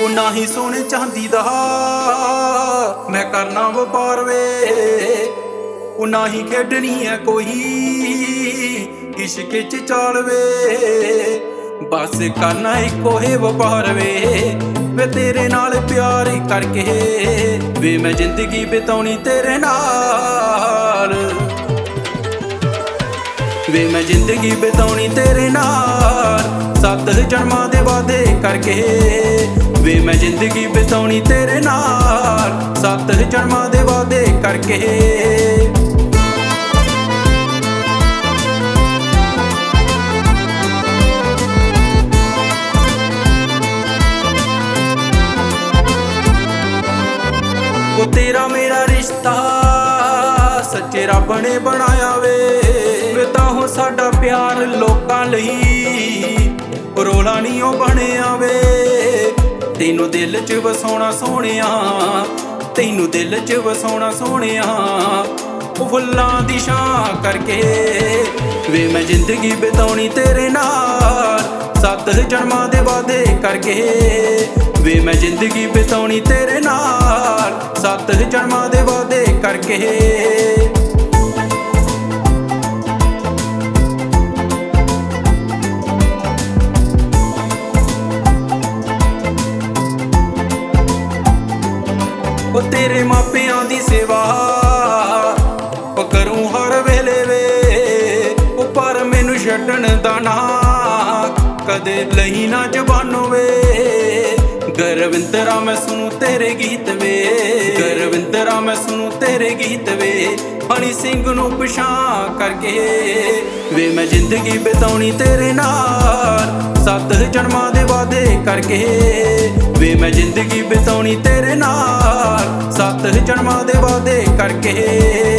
ਉਹ ਨਾ ਹੀ ਸੋਨੇ ਚਾਂਦੀ ਦਾ ਮੈਂ ਕਰਨਾ ਵਪਾਰ ਵੇ, ਉਹ ਨਾ ਹੀ ਖੇਡਣੀ ਹੈ ਕੋਈ ਇਸ਼ਕ ਚ ਚਾਲ ਵੇ, ਬਸ ਕਰਨਾ ਇੱਕੋ ਹੀ ਵਪਾਰ ਵੇ। ਵੇ ਤੇਰੇ ਨਾਲ ਪਿਆਰ ਕਰਕੇ ਵੇ ਮੈਂ ਜ਼ਿੰਦਗੀ ਬਿਤਾਉਣੀ ਤੇਰੇ ਨਾਲ, ਵੇ ਮੈਂ ਜ਼ਿੰਦਗੀ ਬਿਤਾਉਣੀ ਤੇਰੇ ਨਾਲ। 7 ਜਨਮਾਂ ਦੇ ਵਾਅਦੇ ਕਰਕੇ ਵੇ ਮੈਂ ਜ਼ਿੰਦਗੀ ਬਿਤਾਉਣੀ ਤੇਰੇ ਨਾਲ, 7 ਜਨਮਾਂ ਦੇ ਵਾਅਦੇ ਕਰਕੇ। ਉਹ ਤੇਰਾ ਮੇਰਾ ਰਿਸ਼ਤਾ ਸੱਚੇ ਰੱਬ ਨੇ ਬਣਾਇਆ ਵੇ ਤਾਂ ਹੋ ਸਾਡਾ ਪਿਆਰ ਲੋਕਾਂ ਲਈ ਰੋਲਾ ਨਹੀਂ ਉਹ ਬਣਿਆ ਵੇ। ਤੈਨੂੰ ਦਿਲ ਚ ਵਸਾਉਣਾ ਸੋਹਣਿਆ, ਤੈਨੂੰ ਦਿਲ ਚ ਵਸਾਉਣਾ ਸੋਹਣਿਆ, ਉਹ ਫੁੱਲਾਂ ਦੀ ਛਾਂ ਕਰਕੇ ਵੇ ਮੈਂ ਜ਼ਿੰਦਗੀ ਬਿਤਾਉਣੀ ਤੇਰੇ ਨਾਲ। 7 ਜਨਮਾਂ ਦੇ ਵਾਅਦੇ ਕਰਕੇ ਵੇ ਮੈਂ ਜ਼ਿੰਦਗੀ ਬਿਤਾਉਣੀ ਤੇਰੇ ਨਾਲ, 7 ਜਨਮਾਂ ਦੇ ਵਾਅਦੇ ਕਰਕੇ। ਉਹ ਤੇਰੇ ਮਾਪਿਆਂ ਦੀ ਸੇਵਾ ਉਹ ਕਰੂੰ ਹਰ ਵੇਲੇ ਵੇ, ਉਹ ਪਰ ਮੈਨੂੰ ਛੱਡਣ ਦਾ ਨਾ ਕਦੇ ਲਈ ਨਾ ਜ਼ਬਾਨੋਂ ਵੇ। ਗੁਰਵਿੰਦਰਾ ਮੈਂ ਸੁਣੂ ਤੇਰੇ ਗੀਤ ਵੇ, ਗੁਰਵਿੰਦਰਾ ਮੈਂ ਸੁਣੂ ਤੇਰੇ ਗੀਤ ਵੇ, ਹਨੀ ਸਿੰਘ ਨੂੰ ਪਛਾਣ ਕਰਕੇ ਵੇ ਮੈਂ ਜ਼ਿੰਦਗੀ ਬਿਤਾਉਣੀ ਤੇਰੇ ਨਾਲ। 7 ਜਨਮਾਂ ਦੇ ਵਾਅਦੇ ਕਰਕੇ ਵੇ ਮੈਂ ਜ਼ਿੰਦਗੀ ਬਿਤਾਉਣੀ ਤੇਰੇ ਨਾਲ, 7 ਜਨਮਾਂ ਦੇ ਵਾਅਦੇ ਕਰਕੇ।